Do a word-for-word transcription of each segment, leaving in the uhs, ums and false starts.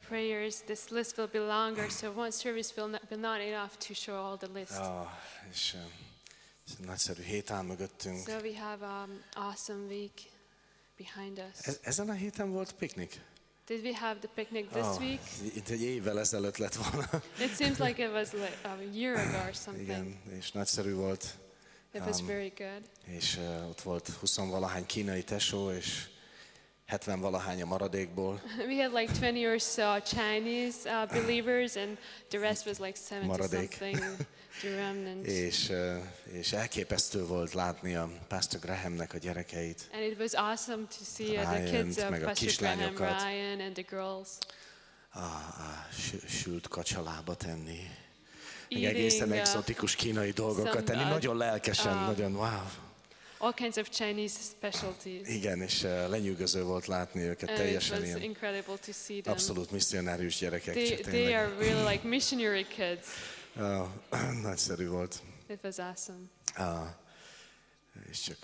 prayers, this list will be longer, so one service will not be not enough to show all the list. Ah, és uh, nagyszerű hét áll mögöttünk. So we have um awesome week behind us. E- ezen a héten volt piknik? Did we have the picnic this Ah, week? Itt egy évvel ezelőtt lett volna. It seems like it was like a year ago or something. Igen, és nagyszerű volt. It was Um, very good. És uh, ott volt huszonvalahány kínai tesó, és hetvenvalahány a maradékból. We had like twenty or so Chinese uh, believers, and the rest was like seventy Maradék. something, the remnants. És, uh, és elképesztő volt látni a Pastor Grahamnek a gyerekeit. And it was awesome to see uh, the Ryant, kids of meg a Pastor Graham, kislányokat. Ryan, and the girls A, a sü- sült kacsalába tenni. Meg eating egészen uh, exotikus kínai dolgokat some, tenni. uh, Nagyon lelkesen, uh, nagyon wow. all kinds of Chinese specialties. Igen, és uh, lenyűgöző volt látni őket, And it teljesen was ilyen incredible to see them. abszolút misszionárius gyerekek. They, csak they tényleg. are really like missionary kids. Ah, nagyszerű volt. It was awesome. Ah, és csak...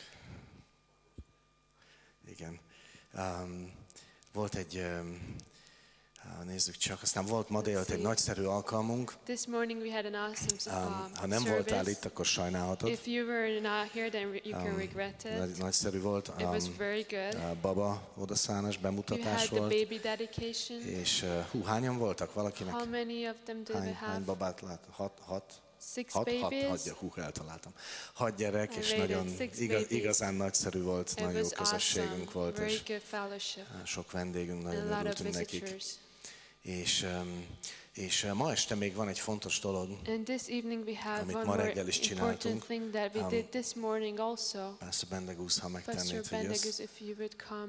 Igen. Um, volt egy... Um, ah, nézzük csak, aztán volt ma délután egy see. nagyszerű alkalmunk. This morning we had an awesome Um, um, ha nem service. voltál itt, akkor sajnálhatod. If you were not here, then you can Um, regret Nagy, it. nagyszerű volt. It was Um, very good. uh, baba odaszállás We bemutatás had the volt. baby dedication. És uh, hú, hányan voltak valakinek? How many of them did we Hány, have? hány babát lát? Hat? Hat? Six Hat, hat, babies. hat, hú, eltaláltam. Hat gyerek, I és rated nagyon six igaz, babies. igazán nagyszerű volt, It nagyon jó was közösségünk awesome. volt, Very és good fellowship. sok vendégünk, And nagyon a lot of örültünk nekik. visitors. És, um, és uh, ma este még van egy fontos dolog, And this evening we have Amit one ma more reggel is important csináltunk. thing that we Um, did this morning also. Pastor Bendegúz, ha Pastor megtennéd, hogy Bendegus, jössz. if you would come.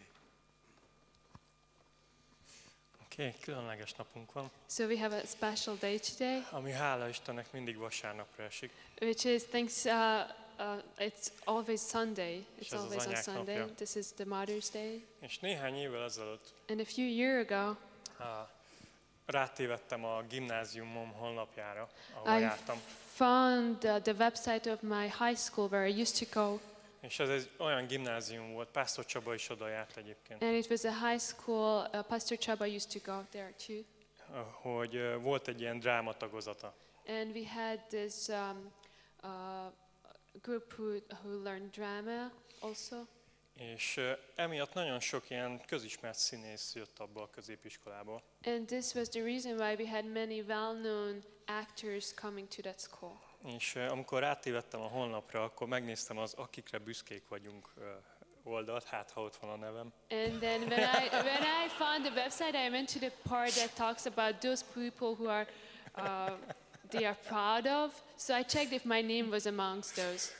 Oké, okay, különleges napunk van, So we have a special day today, ami hála Istennek mindig vasárnapra esik. which is thanks. Uh, uh, it's always Sunday. It's ez az always on anyák Sunday. napja. This is the Mother's Day. És néhány évvel ezelőtt And a few years ago, á, rátévettem a gimnáziumom honlapjára, ahol I jártam. found uh, the website of my high school where I used to go, És ez egy olyan gimnázium volt, Pásztor Csaba is oda járt egyébként, and it was a high school. Uh, Pastor Chaba used to go there too. hogy ö, volt egy ilyen drámatagozata. And we had this um, uh, group who, who learned drama also. És ö, emiatt nagyon sok ilyen közismert színész jött abból a középiskolából. And this was the reason why we had many well-known actors coming to that school. És ö, amikor rátévettem a honlapra, akkor megnéztem az Akikre büszkék vagyunk ö, oldalt, hát ha ott van a nevem. And then when I when I found the website, I went to the part that talks about those people who are uh, they are proud of. So I checked if my name was amongst those.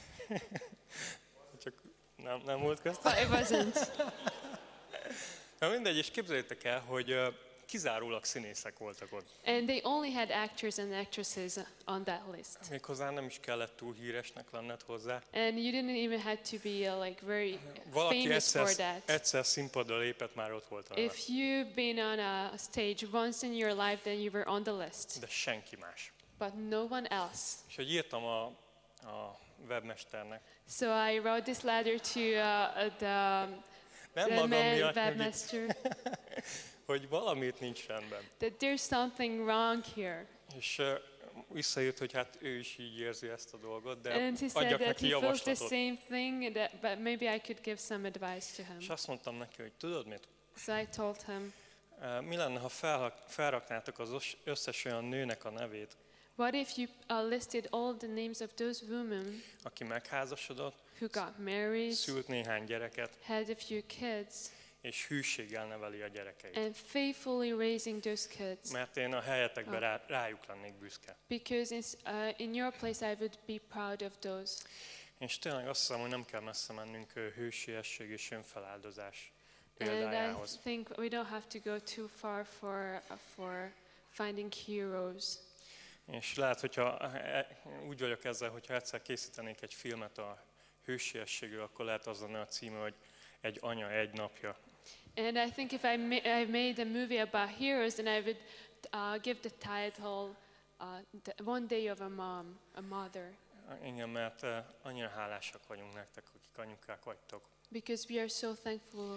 Csak nem, nem volt közt. But it wasn't. Na mindegy, és képzeljétek el, hogy ö, kizárólag színészek voltak ott. And they only had actors and actresses on that list. Méghozzá nem is kellett túl híresnek lenned hozzá. And you didn't even have to be uh, like very Valaki famous for egyszer, that. egyszer színpadra lépett, már ott volt arra. If you've been on a stage once in your life, then you were on the list. De senki más. But no one else. És hogy írtam a, a webmesternek. So I wrote this letter to uh, the, Nem the magam man, miatt, nyugi, webmaster hogy valamit nincs rendben. that there's something wrong here. És uh, visszaírt, hogy hát ő is így érzi ezt a dolgot, de And he said adjak that neki he feels the javaslatot. same thing, that, but maybe I could give some advice to És him. azt mondtam neki, hogy tudod mit? So I told him, Uh, mi lenne, ha felrak, felraknátok az os- összes olyan nőnek a nevét, what if you uh, listed all the names of those women aki megházasodott, who got married, szült néhány gyereket, had a few kids, és hűséggel neveli a gyerekeit. and faithfully raising those kids? Mert én a helyetekben rá, rájuk lennék büszke. Because in, uh, in your place I would be proud of those. És tényleg azt hiszem, hogy nem kell messze mennünk ö, hősiesség és önfeláldozás And I példájához. think we don't have to go too far for, uh, for finding heroes. És lehet, hogyha e, úgy vagyok ezzel, hogyha egyszer készítenék egy filmet a hősiességről, akkor lehet az lenne a címe, hogy Egy anya egy napja. And I think if I, ma- I made a movie about heroes, then I would uh, give the title uh, the One Day of a Mom, a Mother. Igen, mert uh, annyira hálásak vagyunk nektek, akik anyukák vagytok. Because we are so thankful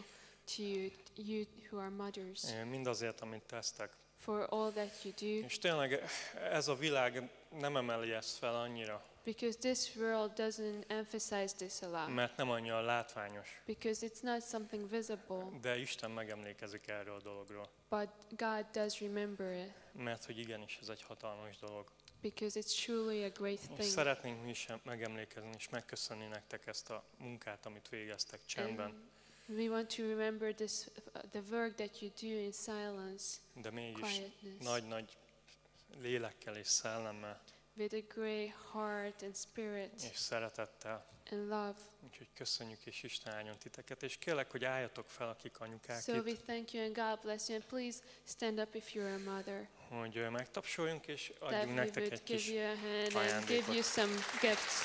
to you, you who are mothers, mindazért, amit tesztek. for all that you do. És tényleg ez a világ nem emeli ezt fel annyira, Because this world doesn't emphasize this a lot. mert nem annyira látványos. Because it's not something visible, De Isten megemlékezik erről a dologról. but God does remember it. Mert hogy igenis ez egy hatalmas dolog. Because it's truly a great És thing. szeretnénk mi is megemlékezni és megköszönni nektek ezt a munkát, amit végeztek csendben. And we want to remember this, the work that you do in silence, De mégis quietness, nagy-nagy lélekkel és szellemmel with a great heart and spirit és szeretettel. and love. Úgyhogy köszönjük és Isten áldjon titeket, és kérlek, hogy álljatok fel, akik anyukák So we itt, thank you and God bless you. And please stand up if you're a mother. hogy ö, megtapsoljunk, és That adjunk we nektek would egy give kis you a hand and ajándékot. give you some gifts.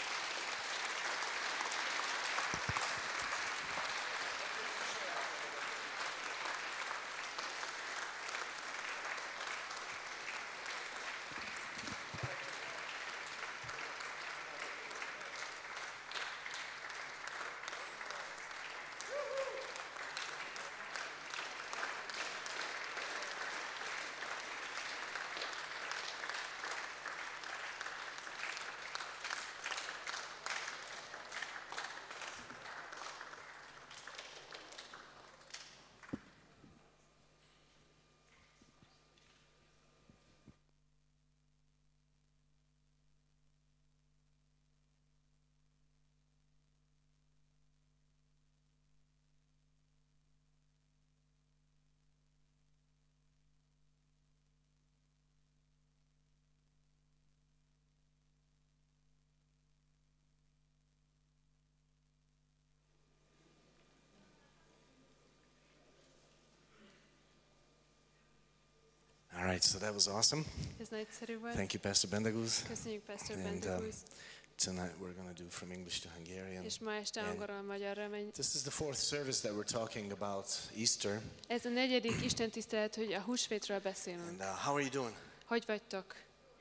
All right, so that was awesome. Ez nagyszerű volt. Thank you, Pastor Bendegúz. Köszönjük, Pastor And, Bendegúz. um, Tonight we're going to do from English to Hungarian. És ma este and- angolról magyarra megy. This is the fourth service that we're talking about Easter. Ez a negyedik Isten tisztelet, hogy a húsvétről beszélünk. And uh, how are you doing? Hogy vagytok?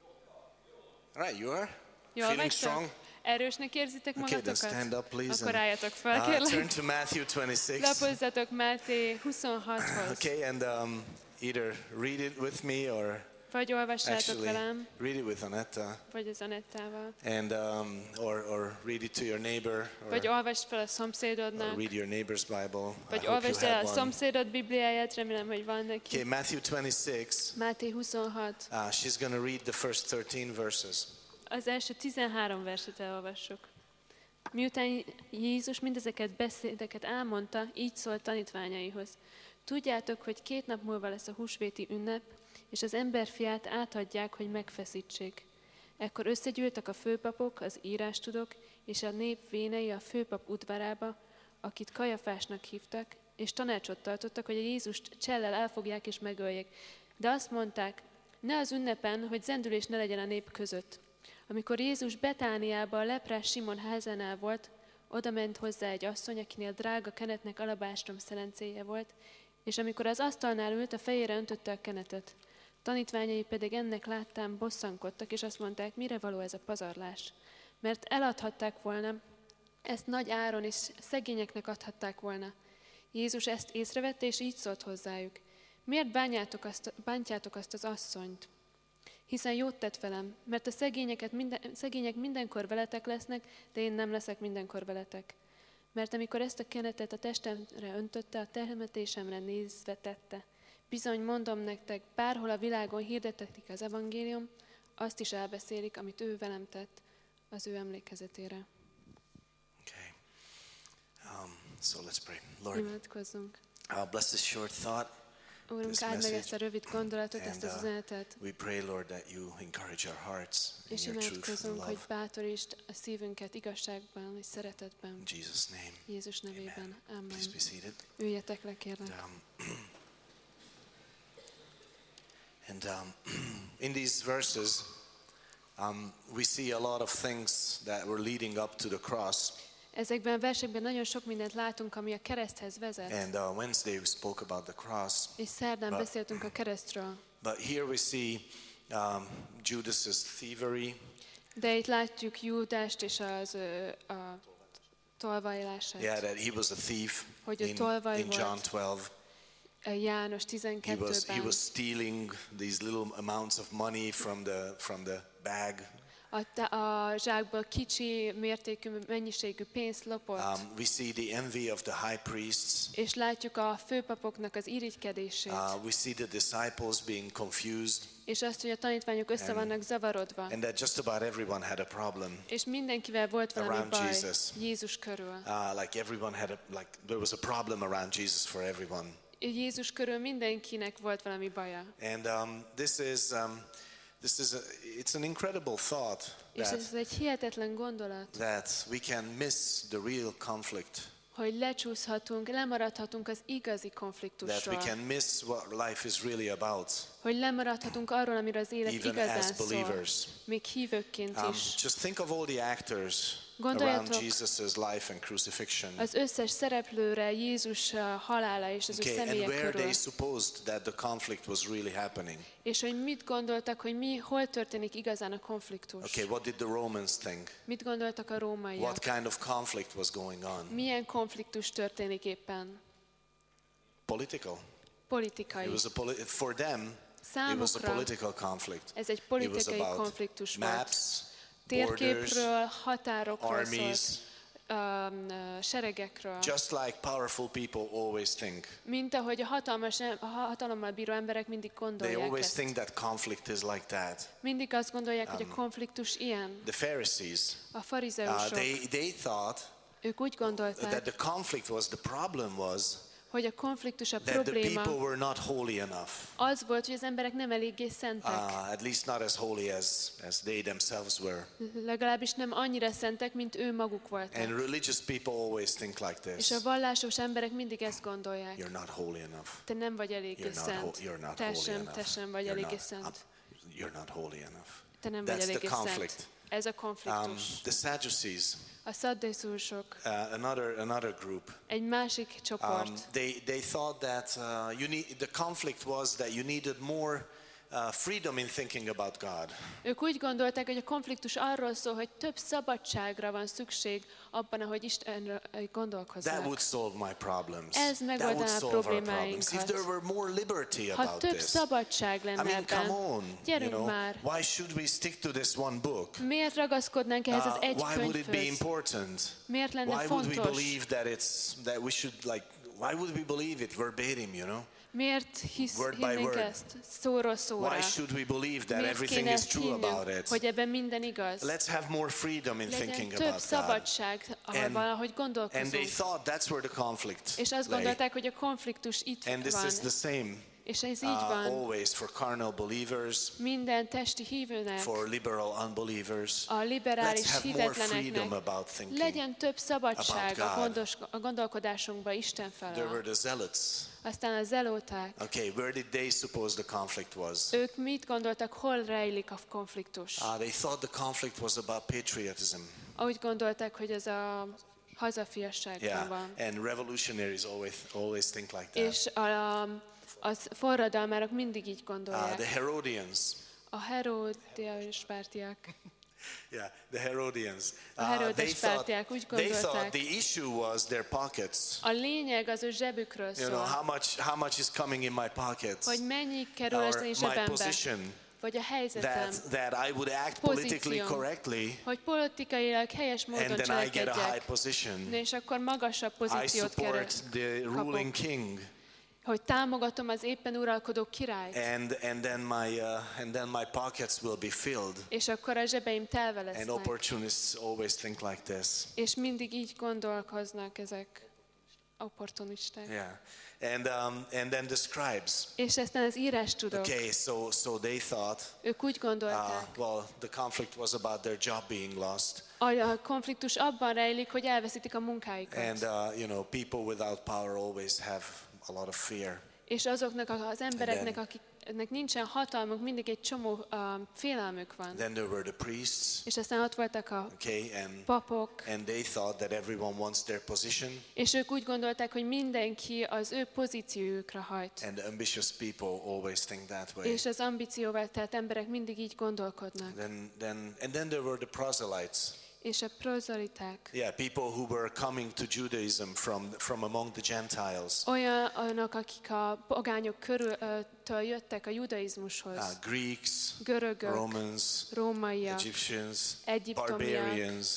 All right, you are? Jól Feeling vagytok? strong? Erősnek érzitek Okay, then magatokat? stand up, please. Akkor and, álljatok fel, uh, turn kérlek. to Matthew twenty-six. Lapozzatok Máté huszonhathoz. Okay, and um, either read it with me or Vagy olvassátok actually velem, read it with Anetta, vagy az Anettával. and um, or or read it to your neighbor, Vagy or, olvasd fel a or szomszédodnak. read your neighbor's Bible. I Vagy hope you olvasd el have a one. szomszédod Bibliáját, remélem, hogy van Okay, neki. Matthew twenty-six. Máté huszonhat. Uh, she's going to read the first thirteen verses. Az első tizenhárom verset elolvassuk. Miután Jézus mindezeket beszédeket elmondta, így szólt tanítványaihoz. Tudjátok, hogy két nap múlva lesz a húsvéti ünnep, és az emberfiát átadják, hogy megfeszítsék. Ekkor összegyűltek a főpapok, az írástudók, és a nép vénei a főpap udvarába, akit Kajafásnak hívtak, és tanácsot tartottak, hogy a Jézust csellel elfogják és megöljék. De azt mondták, ne az ünnepen, hogy zendülés ne legyen a nép között. Amikor Jézus Betániában a leprás Simon házánál volt, oda ment hozzá egy asszony, akinél drága kenetnek alabástrom szelencéje volt, és amikor az asztalnál ült, a fejére öntötte a kenetet. Tanítványai pedig ennek láttán bosszankodtak, és azt mondták, mire való ez a pazarlás. Mert eladhatták volna, ezt nagy áron és szegényeknek adhatták volna. Jézus ezt észrevette, és így szólt hozzájuk. Miért bánjátok azt, bántjátok azt az asszonyt? Hiszen jót tett velem, mert a szegényeket minden, szegények mindenkor veletek lesznek, de én nem leszek mindenkor veletek. Mert amikor ezt a kenetet a testemre öntötte, a temetésemre nézve tette. Bizony mondom nektek, bárhol a világon hirdetetik az evangélium, azt is elbeszélik, amit ő velem tett, az ő emlékezetére. Okay. Um, so let's pray. Lord, Imádkozzunk. uh, bless this short thought. Úrunk, This áld meg message. ezt a rövid gondolatot, ezt And, az uh, üzenetet, We pray, Lord, that you encourage our hearts in és your truth and imádkozunk, hogy love. bátorítsd a szívünket igazságban és szeretetben. In Jesus' name. Jézus nevében. Amen. Please be seated. Üljetek le, kérlek. Um, and um, in these verses, um, we see a lot of things that were leading up to the cross. Ezekben a versekben nagyon sok mindent látunk, ami a kereszthez vezet. And uh, Wednesday we spoke about the cross. És szerdán But- beszéltünk a keresztről. But here we see um, Judas's thievery, De itt látjuk Júdást és az ö, a tolvajlását. Yeah, that he was a thief Hogy ő in, tolvaj in John volt. twelve. János He was, he tizenkettőben. was stealing these little amounts of money from the, from the bag. A, ta- a zsákból kicsi mértékű mennyiségű pénzt lopott. Um, we see the envy of the high priests. És látjuk a főpapoknak az irigykedését. Uh, we see the disciples being confused. És azt, hogy a tanítványok össze And- vannak zavarodva. And that just about everyone had a problem. És mindenkivel volt valami around baj Jesus. Jézus körül. Uh, like everyone had a, like there was a problem around Jesus for everyone. Jézus körül mindenkinek volt valami baja. And um, this is, um, this is a, it's an incredible thought És that, ez egy hihetetlen gondolat, that we can miss the real conflict. hogy lecsúszhatunk, lemaradhatunk az igazi That we konfliktusról. can miss what life is really about, Hogy lemaradhatunk arról, amiről az élet even igazán as szól. believers. Még hívőkként Um, is. just think of all the actors Gondoljatok around Jesus' life and crucifixion. Az összes szereplőre, Jézus uh, halála és az ő Okay, and személye where körül. they supposed that the conflict was really happening. És hogy mit gondoltak, hogy mi, hol történik igazán a konfliktus. Okay, what did the Romans think? Mit gondoltak a rómaiak? What kind of conflict was going on? Milyen konfliktus történik éppen? Political. Politikai. It was a poli- for them, it was a Számukra political conflict. ez egy It was politikai about konfliktus volt. maps, borders, Térképről, határokról armies. szólt, um, uh, seregekről. just like powerful people always think. Mint ahogy a, hatalmas, a hatalommal bíró emberek mindig They gondolják always ezt. think that conflict is like that. Mindig azt gondolják, hogy Um, a konfliktus ilyen. The Pharisees, A uh, farizeusok, they, they thought ők úgy that gondolták, the conflict was, the problem was hogy a konfliktus, a that the probléma people were not holy enough. az volt, hogy az emberek nem eléggé szentek. Uh, at least not as holy as, as they themselves were. Legalábbis nem annyira szentek, mint ő maguk voltak. And religious people always think like És this. a vallásos emberek mindig ezt gondolják. You're not holy enough. Te nem vagy eléggé You're not, szent. ho- you're not Te holy sem, enough. te sem vagy You're eléggé not, szent. um, you're not holy enough. Te nem vagy That's the eléggé conflict. szent. Ez a Um, konfliktus. the Sadducees, A szaddészusok, uh, another another group. egy másik csoport. Um, they they thought that uh, you need the conflict was that you needed more uh, freedom in thinking about God. Ők úgy gondolták, hogy a konfliktus arról szól, hogy több szabadságra van szükség abban, ahogy Istenről That gondolkoznak. would solve my problems. Ez That would megoldaná a solve our problems. If problémáinkat. there were more liberty Ha about több this. szabadság I lenne mean, come ebben, on. You gyerünk know, már! why should we stick to this one book? Miért ragaszkodnánk ehhez az Uh, egy why would it be könyvhöz? important? Miért lenne Why would we fontos? believe that it's that we should like? Why would we believe it verbatim? You know? Miért hisz, Word by hinnénk word. ezt szóról szóra? Why should we believe that Miért everything kéne is ezt true about hinnünk, it? hogy ebben minden igaz? Let's have more freedom in Legyen thinking több about God. szabadság, And- valahogy And they gondolkozunk. thought that's where the conflict És azt lay. gondolták, hogy a konfliktus itt And this van. is the same És ez uh, így van. always for carnal believers, Minden testi hívőnek, for liberal unbelievers. a liberális Let's have more freedom hitetleneknek about thinking. legyen több szabadság about a, God. gondos, a gondolkodásunkba Isten There were felől. the zealots. Aztán a zelóták, Okay, where did they suppose the conflict was? ők mit gondoltak, hol rejlik a konfliktus? Uh, they thought the conflict was about patriotism. Úgy gondolták, hogy ez a hazafiasságban Yeah, van. and revolutionaries always always think like that. És a, a forradalmárok mindig így Uh, gondolják. the Herodians. A Heródiás pártiak. Yeah, the Herodians. A Uh, Heródes they thought, pártiák úgy they thought gondolták. the issue was their pockets. A lényeg az ő zsebükről You know, szól, how much how much is coming in my pockets? hogy mennyi kerül az Or én my zsebembe, position. vagy a helyzetem, That, that I would act politically Pozícióm. correctly hogy politikailag helyes módon and then I get a high cselekedjek, position. és akkor magasabb I pozíciót kere, support the ruling king. hogy támogatom az éppen uralkodó királyt, And and then my uh, and then my pockets will be filled. és akkor a zsebeim telve And lesznek. opportunists always think like this. És mindig így gondolkoznak ezek opportunisták. Yeah. And um, and then the scribes. És aztán az írás tudok. Okay, so so they thought, Ők úgy uh, gondolták, well, the conflict was about their job being lost, a konfliktus abban rejlik, hogy elveszítik a munkáikat. and uh, you know, people without power always have a lot of fear. És azoknak az embereknek, then- akiknek nincsen hatalmuk, mindig egy csomó um, félelmük van. Then there were the priests, És aztán ott voltak a okay, and papok, and they thought that everyone wants their position, és ők úgy gondolták, hogy mindenki az ő pozíciójukra hajt. and ambitious people always think that way. És az ambícióval telt emberek mindig így gondolkodnak. Then then and then there were the proselytes. És a prozeliták. Yeah, people who were coming to Judaism from, from among the Gentiles. Olyanok, akik a pogányok körültől jöttek a judaizmushoz. Uh, Greeks, Görögök, Romans, rómaiak, Egyptians, egyiptomiak, barbarians.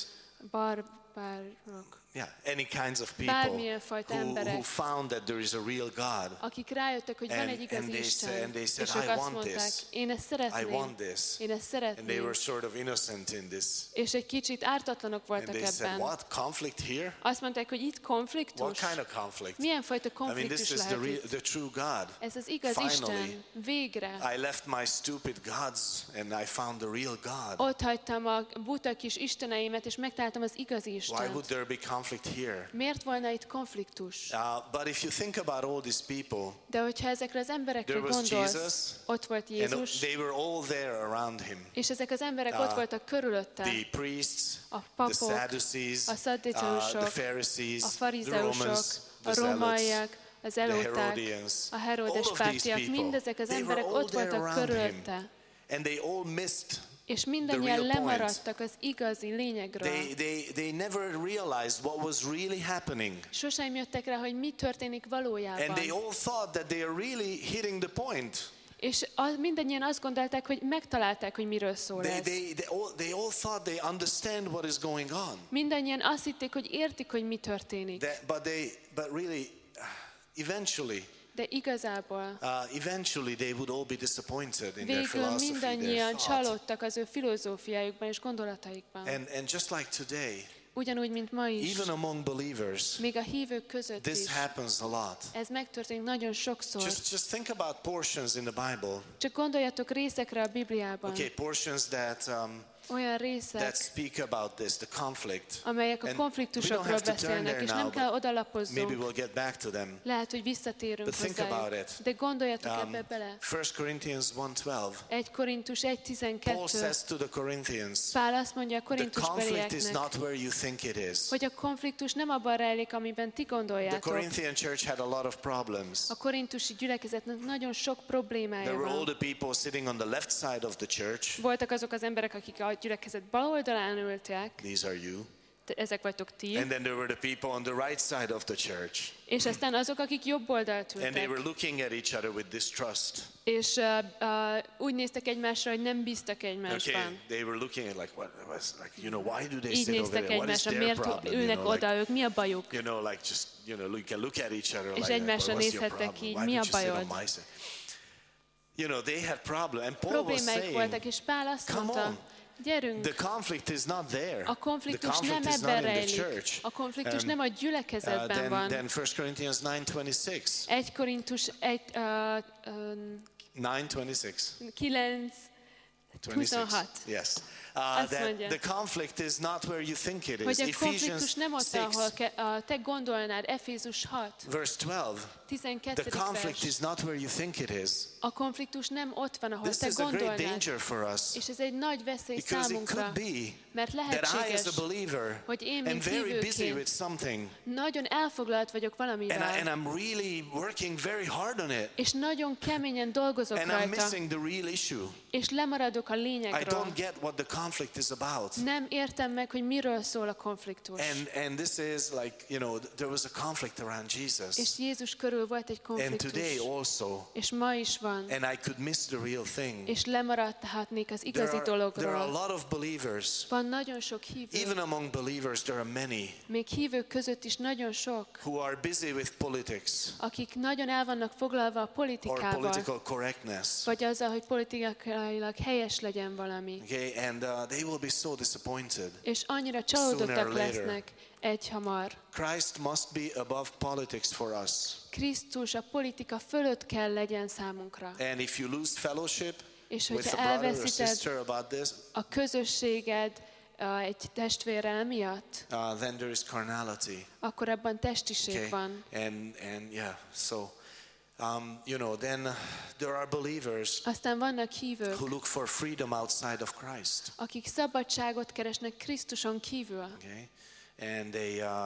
barbárok. Yeah, any kinds of people Bármilyen fajta who, emberek, who found that there is a real God. akik rájöttek, hogy van And- egy igazi and they Isten, said- and they said, és ők "I azt want mondták, this. én ezt I szeretném, want this. én ezt And they szeretném. were sort of innocent in this. És egy kicsit ártatlanok And voltak they said, ebben. what? Conflict here? Azt mondták, hogy itt What konfliktus. kind of conflict? Milyen fajta I mean, this konfliktus is the, lehet real, itt? the true God. Ez az igaz Finally, Isten. Végre. I left my stupid gods and I found the real God. Ott hagytam a buta kis isteneimet, és megtaláltam az igazi Why would Istent. there be conflict here? Miért volna itt konfliktus? Uh, but if you think about all these people, De hogyha ezekre az emberekre there was gondolsz, Jesus, ott volt and Jézus, they were all there around him. és ezek az emberek ott voltak körülötte. The priests, A the papok, Sadducees, a uh, szadduceusok, the Pharisees, a the farizeusok, Romans, a the zealots, rómaiak, az the elóták, Herodians, a all Herodes of these pártiak, people, mindezek az they were emberek all ott there voltak around him. körülötte. And they all missed. És The mindannyian real point. lemaradtak az igazi lényegről. They, they, they never realized what was really happening. Sosem jöttek rá, hogy mi történik And they valójában. all thought that they are really hitting the point. És az, mindannyian azt gondolták, hogy megtalálták, hogy miről szól They, ez. they, they, all, they all thought they understand what is going on. Mindannyian azt hitték, hogy értik, hogy mi történik. That, but, they, but really, uh, eventually, De igazából uh, eventually they would all be disappointed in their végül philosophy, their mindannyian thought. csalódtak az ő filozófiájukban és gondolataikban. And, and just like today, Ugyanúgy, mint ma is, even among believers, még a hívők között this is. happens a lot. Ez megtörténik nagyon sokszor. Just, just think about portions in the Bible. Csak gondoljatok részekre a Bibliában. Okay, portions that um, Olyan that részek, speak about this, the conflict. amelyek a And we don't konfliktusokról have to turn beszélnek, there és now, nem kell but maybe odalapozzunk. we'll get back to them. Lehet, hogy visszatérünk But think about hozzájuk. it. De gondoljatok Um, ebbe bele. First Corinthians one twelve. egy Korintus egy Paul tizenkettő. says to the Corinthians, Pál azt mondja a the conflict is korintusbelieknek, not where you think it is. hogy a konfliktus nem abban rejlik, amiben ti The gondoljátok. Corinthian church had a lot of problems. A korintusi gyülekezetnek nagyon sok problémája There were all van. the people sitting on the left side of the church. Voltak azok az emberek, akik a gyülekezet bal oldalán ültek, These are you. te- ezek vagytok ti, And then there were the people on the right side of the church. és aztán azok, akik jobb oldalt And they were ültek, looking at each other with distrust. és uh, uh, úgy néztek egymásra, hogy nem bíztak egymásban. Okay, they were looking at like, what was like, you know, why do they Így sit over néztek there? What is egymásra, their miért problem? You ülnek know, like, oda, ők mi a bajuk? you know, like just, you know, you can look at each other És like, like egymásra what's your nézhettek problem? így, Why mi a don't you sit bajod? on my side? You know, they had problem. And Paul was Problémáik saying, voltak, és Pál azt come mondta, on, gyerünk, the conflict is not there. a konfliktus the nem conflict is ebben not in the rejlik. church. A konfliktus Um, nem a Uh, gyülekezetben then, van. then First Corinthians nine twenty-six. egy Korintus egy, uh, um, nine twenty-six. kilenc huszonhat. Yes. Uh, Azt that mondja, the conflict is not where you think it is. hogy a Ephesians konfliktus nem ott, six, ahol ke, a, te gondolnád, Efézus hat, verse twelve. The tizenkettedik conflict vers. is not where you think it is. A konfliktus nem ott van, ahol This te is a great gondolnád. danger for us. És ez egy nagy veszély Because it számunkra, could be mert that I as lehetséges, a believer hogy én, am mint very busy hívőként with something nagyon elfoglalt vagyok and, I, valamivel, and I'm really working very hard on it és nagyon keményen dolgozok and I'm rajta, missing the real issue. és lemaradok a I lényegről. don't get what the conflict is about. Nem értem meg, hogy miről szól a konfliktus. And and this is like, you know, there was a conflict around Jesus. És Jézus körül volt egy And konfliktus. today also. És ma is van. And I could miss the real thing. És lemaradhatnék az There igazi are, there are a dologról. lot of believers. Van nagyon sok hívő. Even among believers there are many Még hívők között is nagyon sok, who are busy with politics akik nagyon el vannak foglalva a or politikával, political correctness. vagy azzal, hogy politikailag helyes legyen valami. Okay, and uh, they will be so disappointed. És annyira Sooner or csalódottak later. lesznek egyhamar. Christ must be above politics for us. Krisztus a politika fölött kell legyen számunkra. And if you lose fellowship És with hogyha a brother or elveszíted sister about this, a közösséged uh, egy testvérrel miatt, uh, then there is carnality. akkor abban testiség Okay, van. and and yeah, so um, you know, then there are believers Aztán vannak hívők, who look for freedom outside of Christ. akik szabadságot keresnek Krisztuson kívül. Okay, and they uh,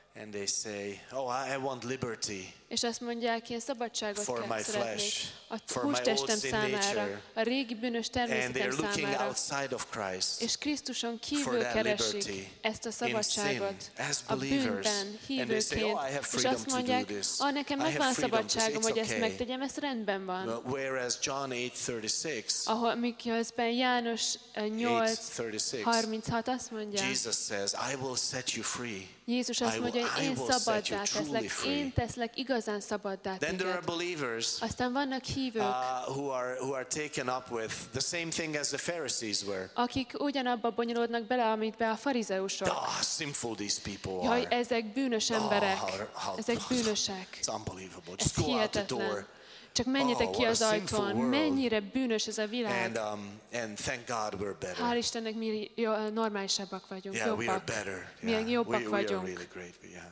and they say, "Oh, I want liberty És azt mondják, én szabadságot for kell my szeretnék flesh, a for my hústestem old sin számára, nature." a régi bűnös And természetem they're looking számára. outside of Christ És Krisztuson for kívül that keresik liberty ezt a in sin szabadságot as a believers. bűnben And they say, hívőként. "Oh, I have És freedom azt to do mondják, this. ah, nekem I have megvan a freedom to say szabadságom, it's hogy ezt okay." megtegyem, ez rendben van. Well, whereas John eight thirty-six, Ahol miközben János eh, nyolc eight thirty-six, harminchat azt mondja, Jesus says, "I will set you free." Jézus I azt will- mondja, hogy I én will set szabaddá you truly teszlek, free. én teszlek igazán szabaddá Then there are téged. believers Aztán vannak hívők, uh, who are who are taken up with the same thing as the Pharisees were. akik ugyanabba bonyolódnak bele, amit be a farizeusok. Ah, sinful these people Jaj, are. ezek bűnös emberek, Oh, how- how- ezek bűnösek. It's unbelievable. Ez Just go out the door. hihetetlen. Csak menjetek Oh, ki what az a sinful ajtón, world. mennyire bűnös ez a világ. And um, and thank God we're better. Hál' Istennek mi jó- normálisabbak vagyunk, Yeah, we are jobbak. better. Mi Yeah, jobbak we, we are vagyunk. really great. Yeah.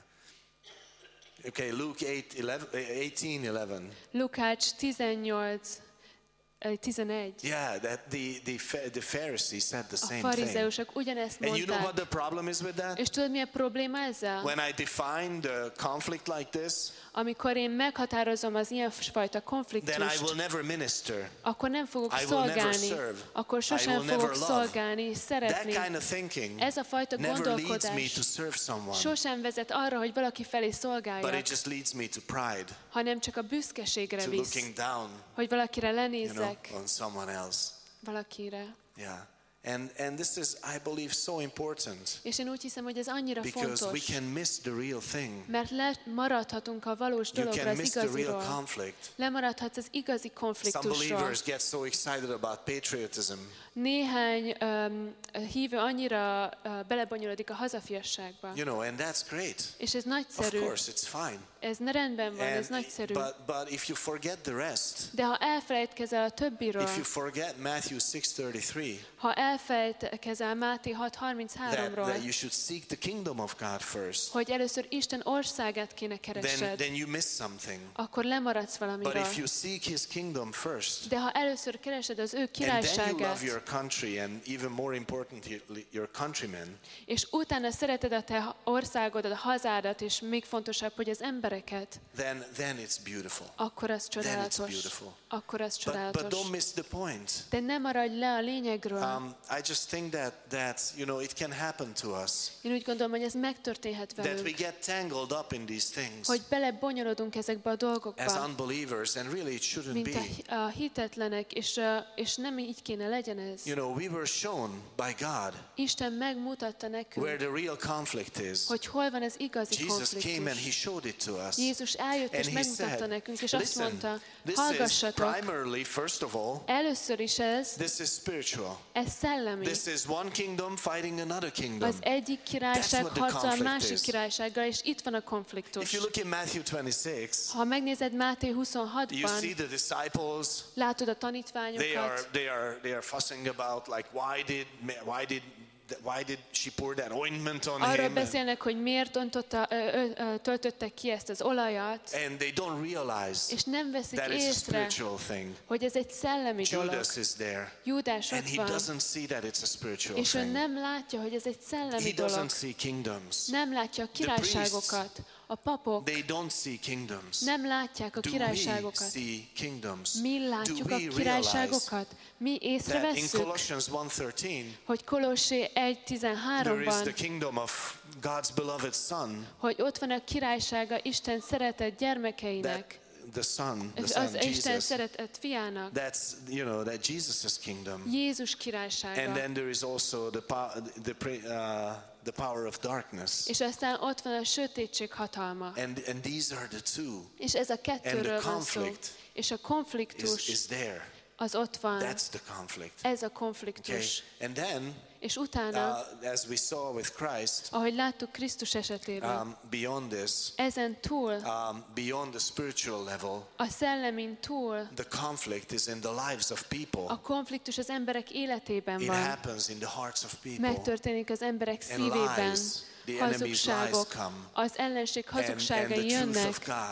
Okay, Luke eight eleven, eighteen eleven. Lukács tizennyolc tizenegy. Yeah, that the the Pha- the Pharisees said the A same thing. farizeusok ugyanezt And you know what mondták. the problem is with that? És tudod, mi a probléma ezzel? When I define the conflict like this, Amikor én meghatározom az ilyenfajta then I konfliktust, will never minister. akkor nem fogok I will never szolgálni, serve. akkor I sosem will never fogok love. szolgálni és That szeretni. kind of thinking Ez a fajta never leads me gondolkodás to serve someone, sosem vezet arra, hogy valaki felé but szolgáljak, it just leads me to pride, hanem csak a büszkeségre to visz, looking down, hogy valakire you know, lenézzek on someone else. valakire. Yeah. And and this is, I believe, so important És én úgy hiszem, hogy ez annyira because we fontos, can miss the real thing. mert lemaradhatunk a valós You dologra, can az miss the real igaziról. conflict. Lemaradhatsz az igazi Some konfliktusról. believers get so excited about patriotism. Néhány um, hívő annyira uh, belebonyolodik a hazafiasságba. You know, and that's great. És ez Of nagyszerű, course, it's fine. ez ne rendben van, ez And, nagyszerű. but but if you forget the rest, De ha elfelejtkezel a többiről, if you forget Matthew six thirty-three, ha elfelejtkezel Máté hat that, harminchárom-ról, that you should seek the kingdom of God first, hogy először Isten országát kéne then keresed, then you miss something. akkor lemaradsz But valamiről. if you seek His kingdom first, De ha először keresed az ő and then you love királyságát, your country, and even more importantly, your countrymen, és utána szereted a te országodat, a hazádat, és még fontosabb, hogy az embereket, then then it's beautiful. akkor az Then it's csodálatos. beautiful. Akkor az But, but csodálatos. don't miss the point. De ne maradj le a lényegről. Um, I just think that that you know it can happen to us, Én úgy gondolom, hogy ez megtörténhet that we velünk, get tangled up in these things hogy belebonyolodunk ezekbe a as dolgokba, unbelievers, and really it shouldn't mint a, be. hi- a hitetlenek, és, a- és nem így kéne legyen ez. You know, we were shown by God Isten megmutatta where nekünk, the real conflict is. hogy hol van az igazi Jesus came and He konfliktus. showed it to us. Jézus eljött And és He megmutatta said, nekünk, és azt listen, mondta, this is hallgassatok, primarily, first of all, először is ez, this is spiritual. ez szellemi. This is one kingdom fighting another kingdom. Az egyik királyság That's what the harcol a conflict másik is. királysággal, és itt van a If konfliktus. you look in Matthew twenty-six, Ha megnézed Máté you huszonhatban, see the disciples. látod a They are tanítványokat, they are they are fussing about like why did why did why did she pour that ointment on arról him? beszélnek, hogy miért öntötte, ö, ö, ö, töltöttek ki ezt az olajat, And they don't realize és nem veszik that it's a észre, spiritual thing. hogy ez egy szellemi dolog. Judas is there, Júdás and ott he van, doesn't see that it's a spiritual és ő thing. nem látja, hogy ez egy szellemi He dolog. doesn't see kingdoms. Nem látja a királyságokat. A papok They don't see kingdoms. nem látják a Do we királyságokat. see kingdoms? Mi Do látjuk we a realize királyságokat. Mi that in észrevesszük, Colossians one thirteen hogy Kolossé egy there is the tizenháromban, kingdom of God's beloved Son, hogy ott van a királysága Isten szeretett that gyermekeinek, the Son, the és Son az Isten Jesus. szeretett fiának, That's, you know, that Jesus' kingdom. Jézus And királysága. then there is also the, po- the, pre- uh, the power of darkness. És aztán ott van a sötétség hatalma. And, and these are the two. És ez a kettőről van szó. conflict És a Is, konfliktus is there. az ott van. That's the conflict. Ez a Okay. konfliktus. And then, És utána, uh, as we saw with Christ, ahogy láttuk Krisztus esetében, um, beyond this, ezen túl, um, beyond the spiritual level, a szellemin túl, the conflict is in the lives of people. a konfliktus az emberek életében It van. happens in the hearts of people. Megtörténik az emberek And szívében. lies, the enemy's lies Hazugságok, come. az ellenség And, and hazugságai the truth jönnek, of God és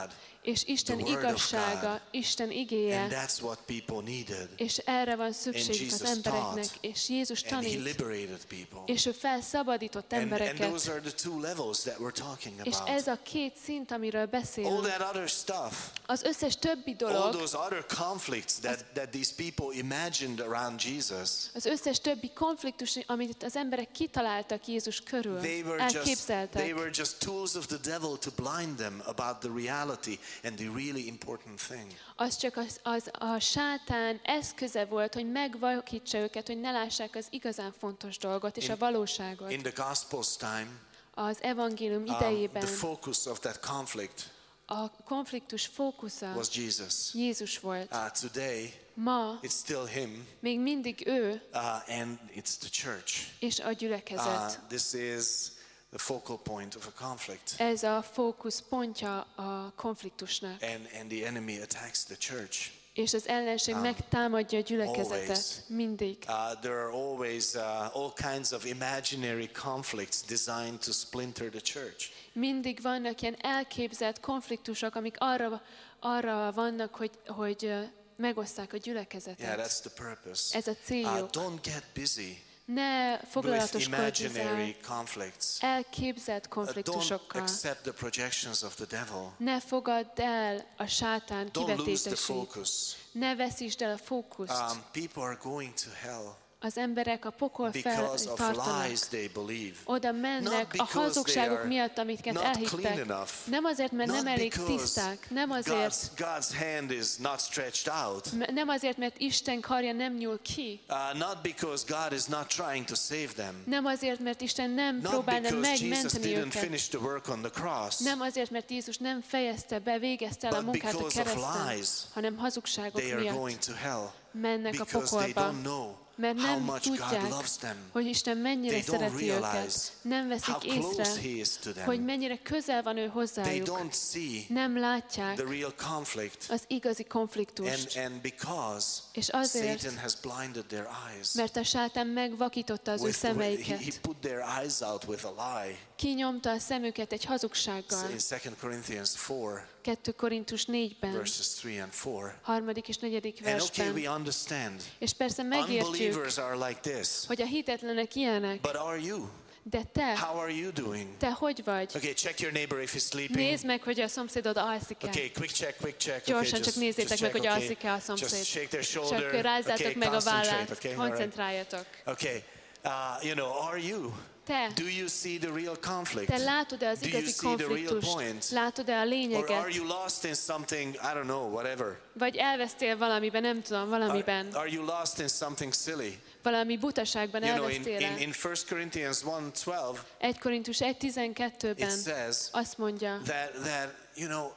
És Isten the word of igazsága, God. Isten And igéje, that's what people needed. és erre van szükségük Jesus az embereknek, taught, és Jézus And he tanít, liberated people. és ő felszabadított And, and embereket. those are the two levels that we're talking És about. ez a két szint, amiről All beszélünk. that other stuff, Az összes többi all dolog, those other conflicts that, that these people imagined around Jesus, az összes többi konfliktus, amit az emberek kitaláltak Jézus körül, they were just, they elképzeltek, were just tools of the devil to blind them about the reality and the really important thing. az csak az, az a sátán eszköze volt, hogy megvakítsa őket, hogy ne lássák az igazán fontos dolgot és In- a valóságot. In the Gospel's time, Az evangélium um, idejében the focus of that conflict a konfliktus fókusza was Jesus. Jézus volt. Uh, today, Ma it's still him, még mindig ő uh, and it's the church. és a Uh, gyülekezet. this is the focal point of a conflict. Ez a fókusz pontja a konfliktusnak. And, and the enemy attacks the church. És az ellenség Um, megtámadja a gyülekezetet. always. Mindig. Uh, there are always uh, all kinds of imaginary conflicts designed to splinter the church. Mindig vannak ilyen elképzelt konfliktusok, amik arra, arra vannak, hogy, hogy ö, megosszák a gyülekezetet. Yeah, that's the purpose. Ez a Uh, céljuk. don't get busy Ne with foglalatoskodj imaginary ezzel conflicts. elképzelt Uh, don't konfliktusokkal. accept the projections of the devil. Ne fogadd el a sátán Don't lose the kivetítését. focus. Ne veszítsd el a fókuszt. Um, people are going to hell Az emberek a pokol fel because of tartanak. lies they believe. Oda Not mennek a because hazugságok they are miatt, amiket not elhittek. clean enough. Nem azért, mert Not nem elég because tiszták. Nem God's, azért, God's hand is not stretched out. m- nem azért, mert Isten karja nem nyúl ki. Uh, not because God is not trying to save them. Nem azért, mert Isten nem Not próbálna because Jesus megmenteni didn't őket. finish the work on the cross. Nem azért, mert Jézus nem fejezte be, végezte el a But munkát a because of kereszten, lies, hanem hazugságok They are miatt going to hell mennek a because they pokolba. don't know Mert how nem much God tudják, loves them. hogy Isten mennyire They don't szereti realize őket. Nem how veszik close észre, He is to them. hogy mennyire közel van ő They hozzájuk. don't see Nem látják the real conflict. az igazi And, konfliktust. and because És azért, Satan has blinded their eyes. mert a sátán megvakította az ő With, with, he, he szemeiket. put their eyes out with a lie. Kinyomta a szemüket egy So hazugsággal. in Second Corinthians four, kettő Korintus négyben, verses three and four. harmadik és negyedik And okay, versben. we understand. És persze megértjük, Unbelievers are like this. hogy a hitetlenek ilyenek, But are you? de te, How are you doing? te hogy vagy? Okay, check your neighbor if he's sleeping. Nézd meg, hogy a szomszédod alszik-e. Okay, quick check, quick check. Gyorsan okay, csak just, nézzétek just meg, check, hogy okay. alszik-e a szomszéd. Just shake their shoulder. Csak rázzátok Okay, meg a concentrate, vállát, okay, all right. koncentráljatok. Okay, uh, you know, are you? Te, Do you see the real conflict? te látod-e az Do you igazi see the real konfliktust? point? Látod-e a Or are lényeget? you lost in something, I don't know, whatever? Vagy elvesztél valamiben, nem tudom, Are, valamiben. are you lost in something silly? Valami butaságban You know, in, elvesztél in, el. in First Corinthians one twelve, egy Korintus egy it tizenkettőben says azt mondja, that, that you know,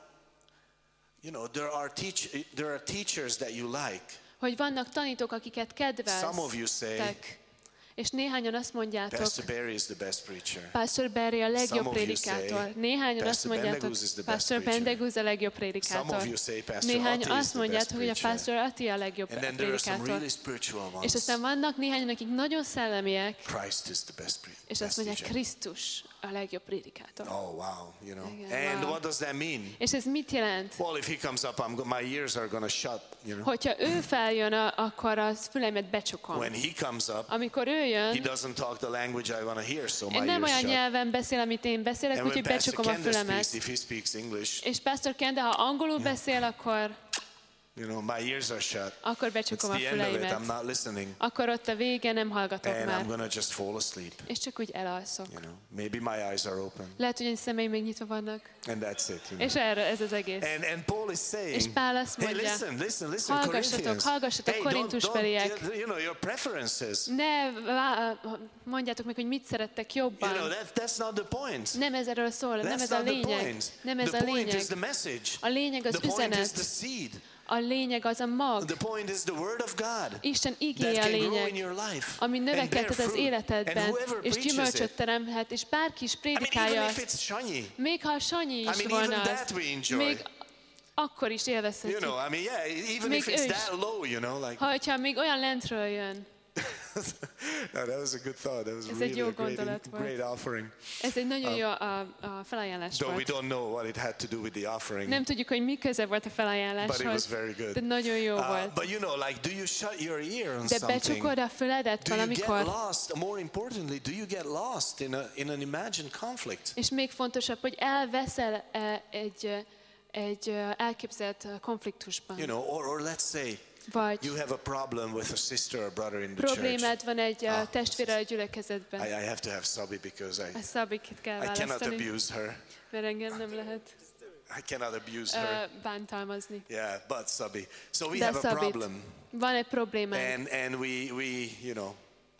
you know, there are, teach, there are teachers that you like. hogy vannak tanítók, akiket Some of you say, kedveltek. És néhányan azt mondjátok, Pastor Barry is the best preacher. Pastor Barry a legjobb Some of you prédikátor. say, Néhányan azt Pastor mondjátok, Bendegúz is the best Pastor preacher. Bendegúz a legjobb Some prédikátor. of you say Pastor Néhányan Ati is azt the mondjátok, best hogy a preacher. Pastor Ati a legjobb And then there are some prédikátor. really spiritual És ones. aztán vannak néhányan, akik nagyon szellemiek, Christ is the best pre- és azt best mondják, teacher. Krisztus a legjobb prédikátor. Oh wow, you know. Igen, And wow. what does that mean? És ez mit jelent? Well, if he comes up, I'm go- my ears are going to shut, you know. Hogyha ő feljön, a- akkor a fülemet becsukom. When he comes up, Amikor ő he jön, doesn't talk the language I want to hear, so my nem ears olyan shut. nyelven beszél, amit én beszélek, And when úgyhogy Pastor becsukom a Kenda fülemet. speaks, if he speaks English, És Pastor Ken, de ha angolul beszél, akkor, you know, my ears are shut. akkor It's becsukom a the end of it. I'm füleimet. not listening, Akkor ott a vége, nem hallgatok and I'm már. going to just fall asleep. És csak úgy elalszok. You know, maybe my eyes are open, Lehet, hogy a szemeim még nyitva vannak. and that's it. You know? És erre ez az egész. And, and Paul is saying, És Pál azt hey, mondja, listen, listen, listen, hallgassatok, Corinthians. hallgassatok, Hey, don't, korintusbeliek. don't, you know, your preferences. Ne vá- mondjátok meg, hogy mit szerettek You know, jobban. that, that's not the point. Nem ez erről szól, nem That's ez a not the lényeg. point. Nem ez The a point lényeg. is the message. A lényeg az The point is üzenet. the seed. A lényeg az a mag. The point is the word of God. Isten That igéje a can grow in lényeg, your life ami and bear növekedhet az fruit. And életedben, whoever és preaches gyümölcsöt it. teremhet, és bárki is I mean, prédikálja even if azt, it's Shanyi, még ha a Sanyi I is mean, volna even az, that we enjoy. még akkor is You élvezhetjük. know, I mean, yeah, even Még if ő it's is. that low, you know, like, Ha hogyha még olyan lentről jön, No, that was a good thought. That was Ez egy really jó a great, gondolat volt. great offering. Ez egy nagyon jó a, a felajánlás Though we volt. don't know what it had to do with the offering. Nem tudjuk, hogy mi köze volt a But it was felajánláshoz, very good. de nagyon jó Uh, volt. but you know, like, do you shut your ear on De something? becsukod a füledet Do you get valamikor, lost? More importantly, do you get lost in, a, in an imagined conflict? és még fontosabb, hogy elveszel eh, egy, eh, egy eh, elképzelt eh, konfliktusban. You know, or, or let's say Vagy you have a problem with a sister or brother in the church. problémád van egy Ah, uh, testvérrel a gyülekezetben. I, I have to have Sabi because I, A Szabikit kell I cannot választani, abuse her. mert engem nem lehet I cannot abuse her. uh, bántalmazni. Yeah, but Sabi. So we De have a Szabit, problem. van egy problémánk, And and we we you know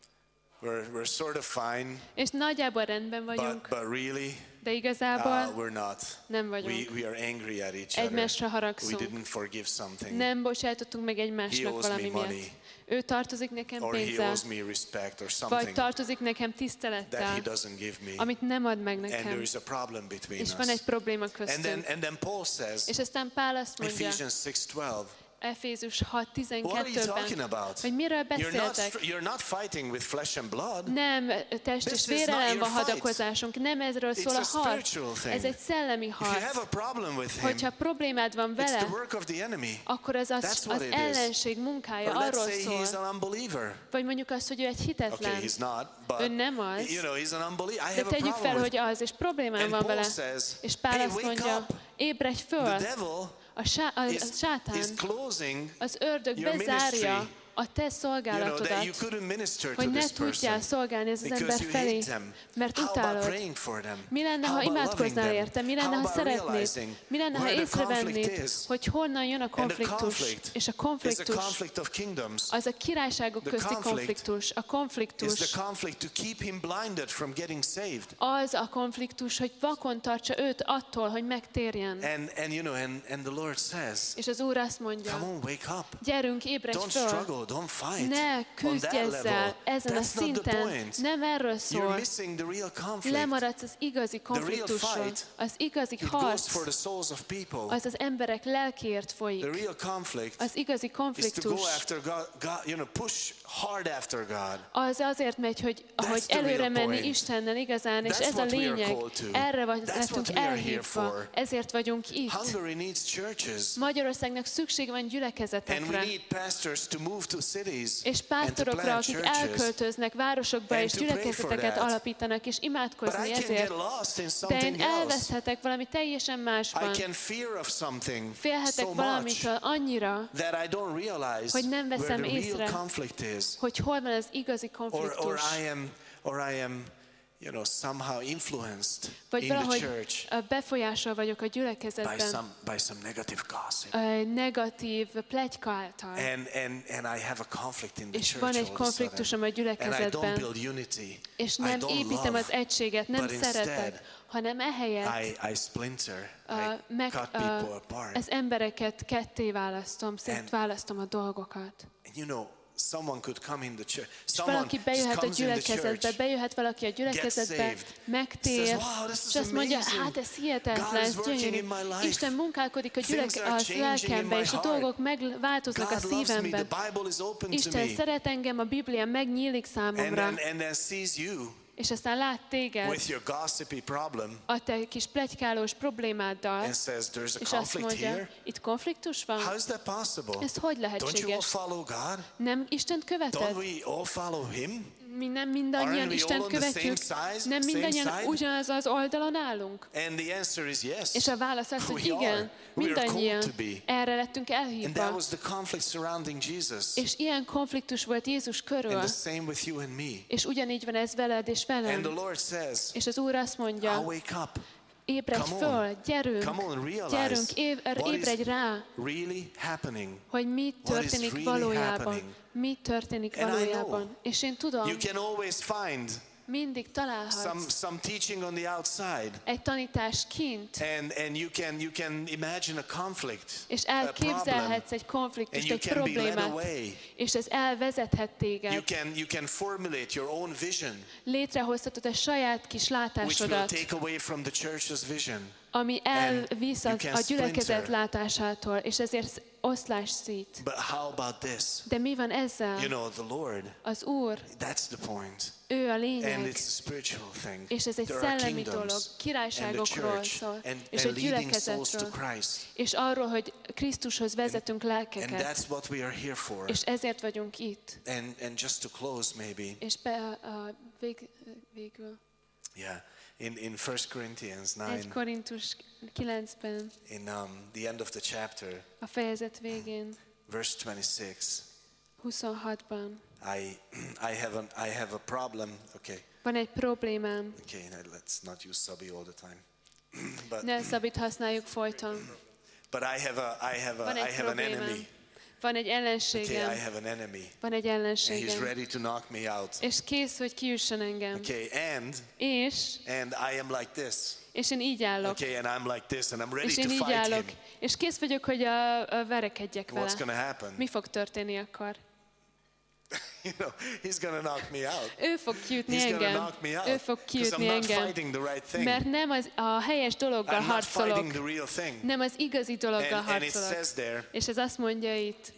we're we're sort of fine, és nagyjából rendben vagyunk, but but really de uh, igazából we're not. nem We vagyunk. we are angry at each other. Egymásra We haragszunk. didn't forgive something. Nem bocsátottunk meg He egymásnak owes valami me money. miatt. Ő tartozik nekem Or he pénzzel, owes me respect or vagy something tartozik nekem that he tisztelettel, doesn't give me. amit nem ad meg And there nekem. is a problem between És us. van egy probléma And then köztünk. and then Paul says, És aztán Pál azt mondja, Ephesians six twelve. Efézus hat What are you talking tizenkettőben, about? hogy miről You're not beszéltek. str- you're not fighting with flesh and blood. Nem test This és is vére not ellen your van fight. hadakozásunk, nem ezről It's szól a a harc. spiritual thing. Ez egy szellemi If you have harc. a problem with him, Hogyha problémád van it's vele, the work of the enemy. akkor az az, That's what az it is. ellenség munkája, Or let's arról say he's szól. an unbeliever. Vagy mondjuk azt, hogy ő egy Okay, hitetlen. he's not, but Ő nem az. you know, he's an unbeliever. I De have a tegyük fel, problem hogy with. az, és problémám And van Paul vele. says, És Pál hey, azt wake mondja, up. ébredj The föl, devil a, sá- a, a is, is sátán, closing az ördög your bezárja ministry. a te You know, that you szolgálatodat, couldn't minister to hogy ne this person tudjál szolgálni ez az ember because you felé, hate them. mert How about utálod. praying for them? Mi lenne, How ha about loving imádkoznál them? érte? Mi lenne, How ha about szeretnéd? realizing Mi lenne, ha where the conflict észrevennéd, is? hogy honnan jön a And the konfliktus? conflict És a is the konfliktus conflict of kingdoms. az a királyságok The közti conflict konfliktus. A Is konfliktus the conflict to keep him blinded from getting saved. az a konfliktus, hogy vakon tartsa őt attól, hogy megtérjen. And and you know, and, and the Lord says, És az Úr azt mondja, come on, wake up. gyerünk, ébredj Don't föl, struggle, don't fight. ne On küzdj that ezzel, level. ezen a That's not the szinten, point. nem erről You're szól. missing the real conflict. Lemaradsz az igazi konfliktusról. fight, Az igazi It goes harc, for the souls of people. az az emberek lelkiért The folyik. real conflict Az igazi is to go konfliktus after God, God, you know, push hard after God. az azért megy, hogy, hogy the real előre menni point. Istennel igazán, és That's ez a what we are lényeg. called to. Erre vagy, That's lettünk what we are here elhívva. for. Ezért vagyunk itt. Hungary needs churches. Magyarországnak szükség van And we gyülekezetekre. need pastors to move to cities És and to pásztorokra, plant akik churches. elköltöznek városokba, And és to pray for gyülekezeteket that. alapítanak, és But imádkozni I can get ezért. lost in De something én else. elveszhetek valami teljesen I másban. can fear of something Félhetek so much valamitől annyira, that I don't realize hogy nem where veszem the észre, real conflict is. hogy hol van az igazi Or, or konfliktus. I am, or I am, you know, somehow influenced Vagy in the valahogy church ö, befolyásol vagyok a by gyülekezetben some by some negative gossip. ö, negatív pletyka által. And and and I have a conflict in the És church van egy all of a konfliktusom a sudden. And I don't gyülekezetben, build unity. és I nem don't építem love, az egységet, nem but instead szeretek, hanem ehelyett I, I splinter. ö, I meg, cut ö, people apart. az embereket ketté választom, szétválasztom a dolgokat. And you know, someone could come in the church. És Someone valaki just bejöhet a comes in the gyülekezetbe, church. bejöhet valaki a gyülekezetbe, saved. megtér, Says, "Wow, this is és azt mondja, amazing. hát ez God hihetetlen, is ez working gyönyörű. in my life. Isten munkálkodik a, Things gyüleke, are a changing in lelkembe, my és a heart. dolgok megváltoznak a God loves me. szívemben. The Bible is open to Isten me. szeret engem, a Biblia megnyílik And számomra, then, and then sees you és aztán lát téged with your gossipy problem a te kis pletykálós problémáddal, and says, there's a és azt conflict mondja, here. itt konfliktus van? How is that possible? Ez hogy Don't you all lehetséges? follow God? Nem Istent Don't követed? we all follow Him? Mi nem mindannyian Aren't we all Istent on the követjük? same side- Nem same mindannyian side? ugyanaz az oldalon állunk? And the answer is yes. És a válasz az, hogy We are. igen, We are mindannyian called to be. erre lettünk And that elhívva. was the conflict surrounding Jesus. És ilyen konfliktus volt Jézus körül. And the same with you and me. És ugyanígy van ez veled és And the velem. Lord says, És az Úr azt I'll mondja, wake up. ébredj Come on. föl, gyerünk, Come on, realize gyerünk, éb- what is ébredj rá, really happening. hogy mi What is történik really valójában. happening. Mi történik And I valójában. know És én tudom, You can always find mindig some találhatsz some teaching on the outside. egy tanítás kint, And and you can you can imagine a conflict. és a problem. elképzelhetsz egy And konfliktust, you egy can be led problémát, away. és ez elvezethet You téged. can you can formulate your own vision, Létrehozhatod a saját kis which will látásodat, take away from the church's vision. ami elvisz you a can a gyülekezet splinter. látásától, és ezért oszlás szít. But how about this? De mi van ezzel? You know, the Lord, Az Úr, that's the point. ő a And lényeg. it's a spiritual thing. És ez egy There are szellemi dolog, kingdoms and the királyságokról church szól, and, és and a leading souls to gyülekezetről, Christ. és arról, hogy Krisztushoz vezetünk And lelkeket, that's what we are here for. és ezért vagyunk itt. And and just to close maybe, És be, a vég, végül yeah, in in First Corinthians egy nine, Korintus kilencben, in um, the end of the chapter, a fejezet végén, verse twenty-six, huszonhatban, I I have an I have a problem. Okay, van egy problémám. okay, now let's not use Sabi all the time. but Ne Szabit használjuk folyton. but I have a I have a Van I egy have an problémám. enemy. Van egy Okay, I ellenségem. have an enemy, Van egy and he's ellenségem. ready to knock me out. És kész, hogy kiüssön engem. Okay, and És, and I am like this. és én így állok. Okay, and I'm like this, and I'm ready És to én így fight állok. him. És kész vagyok, hogy a, a verekedjek What's vele. going to happen? Mi fog történni akkor? You know, he's going to knock me out. Ő fog kiütni He's going to engem. knock me out. Ő fog Because kiütni I'm not engem. fighting the right thing. Mert nem az, a helyes dologgal I'm not fighting harcolok. the real thing. Nem az igazi dologgal And, and it harcolok. says there, És ez azt mondja itt.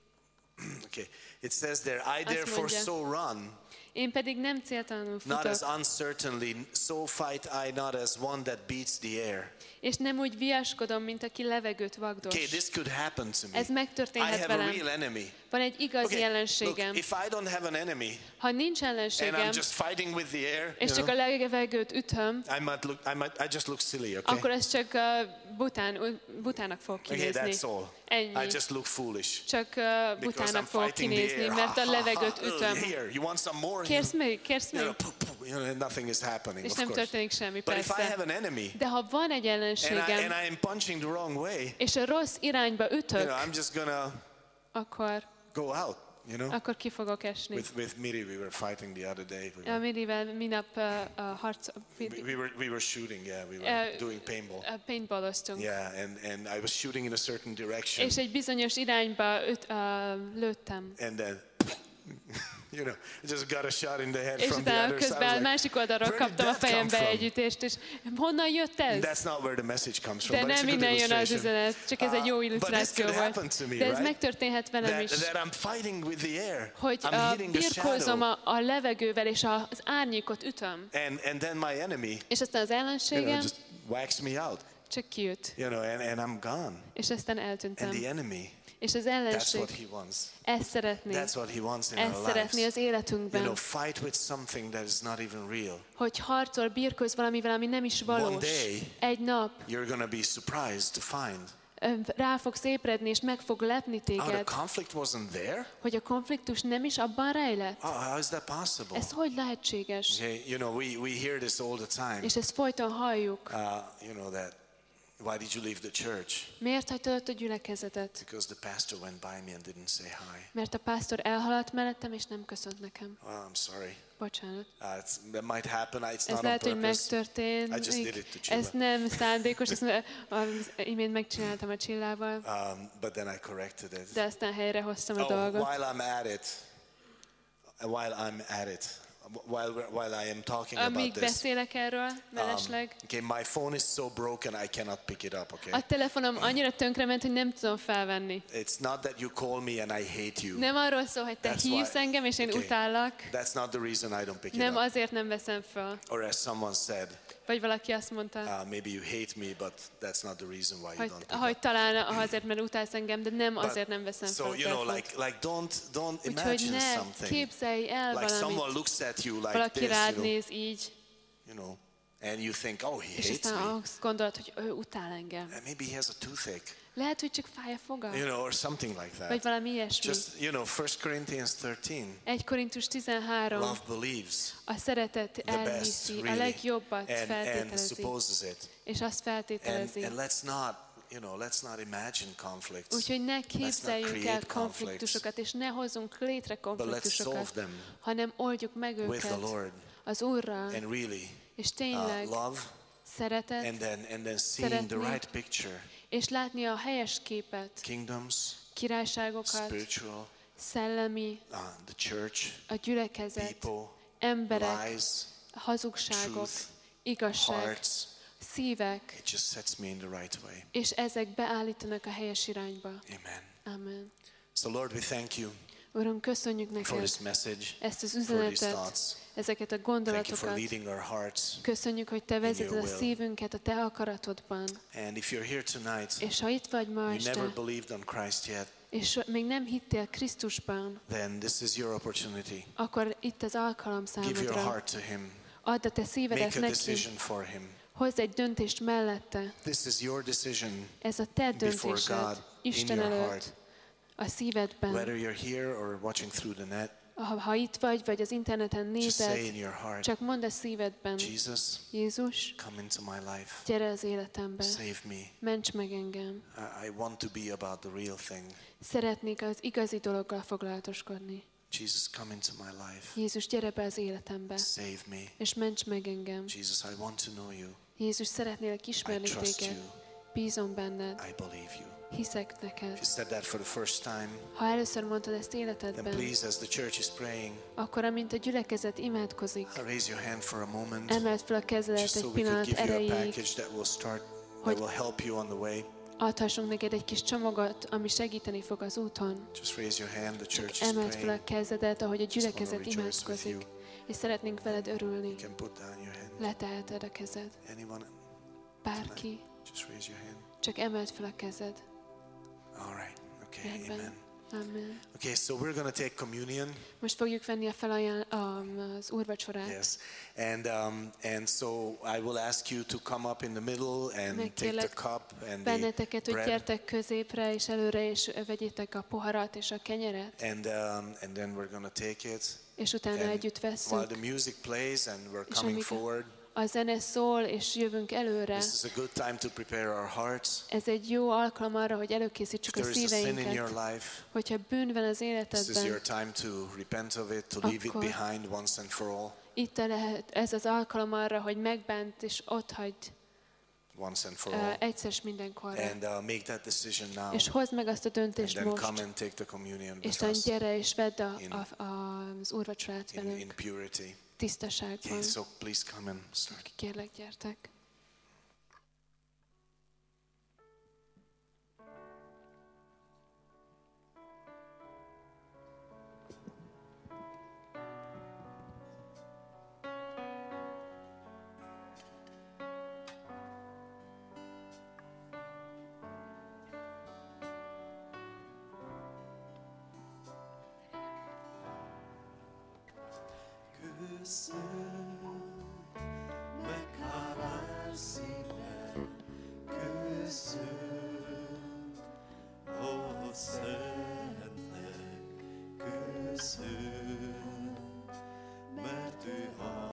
okay, it says there, I therefore mondja. so run, Én pedig nem céltalanul not as futok. uncertainly, so fight I not as one that beats the air. És nem úgy viaskodom, mint aki levegőt vagdos. Okay, this could happen to me. Ez I megtörténhet have a velem. real enemy. Van egy igazi Okay, look, ellenségem. if I don't have an enemy Ha nincs and ellenségem, I'm just fighting with the air, és you csak a know, levegőt ütöm, I might look, I might, I just look silly, okay? akkor ez csak uh, bután, butának fog Okay, kinézni. that's all. Ennyi. I just look foolish. Csak uh, Because I'm butának fog fighting the kinézni, air. mert a levegőt ütöm. Here, you want some more? Kérsz még? Kérsz You know, még? poof, poof, you know, nothing is happening, És of nem course. történik semmi, But if I persze. have an enemy De ha van egy and, I, ellenségem, and I'm punching the wrong way, és a rossz irányba you ütök, know, I'm just gonna akkor, go out, you know? akkor ki fogok esni. With with Miri, we were fighting the other day. We A were, Mirivel minap uh, a harc, we, we were we were shooting, yeah, we were Uh, doing paintball. a paintballoztunk. Yeah, and, and I was shooting in a certain direction, És egy bizonyos irányba üt, uh, lőttem. and then, you know, I just got a shot in the head És from the utána other side. I közben was a like, másik oldalról where did kaptam a that come fejembe from? egy ütést, és honnan jött ez? That's not where the message comes from, De but it's a nem good innen jön az illustration. üzenet, csak ez egy jó Uh, but this illusztráció could volt. happen to me, De ez right? megtörténhet velem That, is, that I'm fighting with the air. hogy I'm uh, hitting the birkózom shadow. a, a levegővel, és a, az árnyékot ütöm. And, and then my enemy, És aztán az you know, ellenségem just whacks me out, csak kiüt. you know, and, and I'm gone. És aztán eltűntem. And the enemy, És az that's ellenség what he wants. ezt szeretné. That's what he wants in Ezt our szeretné lives. az életünkben. You know, fight with something that is not even real. Hogy harcol, birkóz valamivel, ami nem is valós. One day, Egy nap You're going to be surprised to find. ö, rá fogsz ébredni, és meg fog lepni Oh, the téged, conflict wasn't there? hogy a konfliktus nem is abban rejlett. Oh, how is that possible? Ez hogy lehetséges? Okay, you know, we, we hear this all the time. És ezt folyton halljuk. Uh, you know that, why did you leave the church? Miért hagytad ott a gyülekezetet? Because the pastor went by me and didn't say hi. Mert a pásztor elhaladt mellettem, és nem köszönt nekem. Well, I'm sorry. Bocsánat. Uh, it's, that might happen. It's Ez not on lehet, hogy purpose. megtörtént. I just did it to Csilla. Ez nem szándékos, ezt az imént megcsináltam a Csillával, Um, but then I corrected it. de aztán helyrehoztam a Oh, dolgot. while I'm at it, while I'm at it, while we're- while I am talking about Amíg this, beszélek erről, um, mellesleg, okay, my phone is so broken I cannot pick it up. Okay, a telefonom annyira tönkrement, hogy nem tudom felvenni. it's not that you call me and I hate you. Nem arról szól, hogy te That's hívsz why- engem, és én okay. utállak. That's not the reason I don't pick Nem it up. azért nem veszem fel. Or as someone said, Vagy valaki azt mondta, uh, maybe you hate me, but that's not the reason why you hogy, don't pick hogy up. talán azért, mert utálsz engem, de nem But- azért nem veszem so fel a you know, telefont. like like don't don't Úgyhogy imagine ne something képzelj el like someone valamit. looks at you like Valaki this, rád you know, néz így, you know, and you think, oh, he és hates aztán me. azt gondolod, hogy ő utál engem. And maybe he has a toothache, Lehet, hogy csak fáj a foga, you know, or something like vagy that. valami ilyesmi. Just you know, First Corinthians thirteen. egy Korintus tizenhárom, Love believes a szeretet the best, elhiszi, a really, legjobbat and, and feltételezi, supposes it. és azt And, feltételezi. and let's not, you know, let's not imagine conflicts. Úgyhogy ne képzeljünk create el konfliktusokat, és ne hozzunk létre But let's solve konfliktusokat, them hanem oldjuk meg with the őket Lord. az Úrral, And really, és uh, tényleg love, szeretet, and then and then seeing the szeretni, right picture. és látni a helyes képet, Kingdoms, királyságokat, spiritual, szellemi, uh, the church, a gyülekezet, people, emberek, lies, hazugságok, truth, igazság, hearts. szívek, It just sets me in the right way. és ezek beállítanak a helyes irányba. Amen. Amen. So Lord, we thank you Uram, köszönjük for neked this message, ezt az for these üzenetet, thoughts. ezeket a Thank you for gondolatokat. leading our hearts. Köszönjük, hogy te vezeted a your will. szívünket a te akaratodban. And if you're here tonight, És ha itt vagy ma you never este, believed on Christ yet, és még nem hittél Krisztusban, then this is your opportunity. akkor itt az alkalom Give your számodra. heart to Him. Add a te szívedet Make a neki, decision for Him. hozz egy döntést mellette. This is your decision Ez a te before döntésed God in Isten your előtt, heart. a szívedben. Whether you're here or watching through the net, Ha, ha itt vagy, vagy az interneten just say in nézed, your heart, csak mondd a szívedben, Jesus, Jézus, come into my life. gyere az életembe, Save me. ments meg engem. I I want to be about the real thing. Szeretnék az igazi dologgal foglalatoskodni. Jesus, come into my life. Jézus, gyere be az életembe, Save me. és ments meg engem. Jesus, I want to know you. Jézus, szeretnélek I ismerni trust téged. you. Bízom benned, I believe you. hiszek If neked. you said that for the first time, Ha először mondtad ezt then életedben, please, as the church is praying, akkor amint a gyülekezet imádkozik, raise your hand for a moment, emeld fel a kezedet just so egy we could pillanat give you a erejéig, package that will start, that hogy- will help you on the way. adhassunk neked egy kis csomagot, ami segíteni fog az úton. Just raise your hand. The church is Emeld fel praying. a kezedet, ahogy a gyülekezet rejoice with imádkozik, you. és szeretnénk veled örülni. You can put down your hand. Leteheted a kezed. Anyone? Bárki, Just raise your hand. csak emeld fel a kezed. All right. Okay. Rendben. Amen. Amen. Okay, so we're going to take communion. Most fogjuk venni a felaján, az úrvacsorát. Yes. And um, and so I will ask you to come up in the middle and take the Megkérlek cup and the benneteket, hogy bread. gyertek középre és előre, és vegyétek a poharat és a kenyeret, And um, and then we're going to take it. és utána And együtt while vesszük. the music plays and we're És coming amíg forward, a zene szól, és jövünk előre, this is a good time to prepare our hearts. ez egy jó alkalom arra, hogy előkészítsük If a there is a sin in your szíveinket. life, Hogyha bűn van az this is életedben, your time to repent of it, to leave it Akkor- behind once and for all. itt lehet ez az alkalom arra, hogy megbánt és otthagyd Once and for uh, all. egyszer s mindenkorra. And uh, make that decision now. És hozd meg azt a And döntést then come most, and take the communion és with aztán us gyere és vedd a, in- a, a, az úrvacsorát in, in velünk purity. tisztaságban. Okay, so please come and start. Kérlek, gyertek. Köszön, meghálás szívvel, köszön, ó Szentnek, köszön.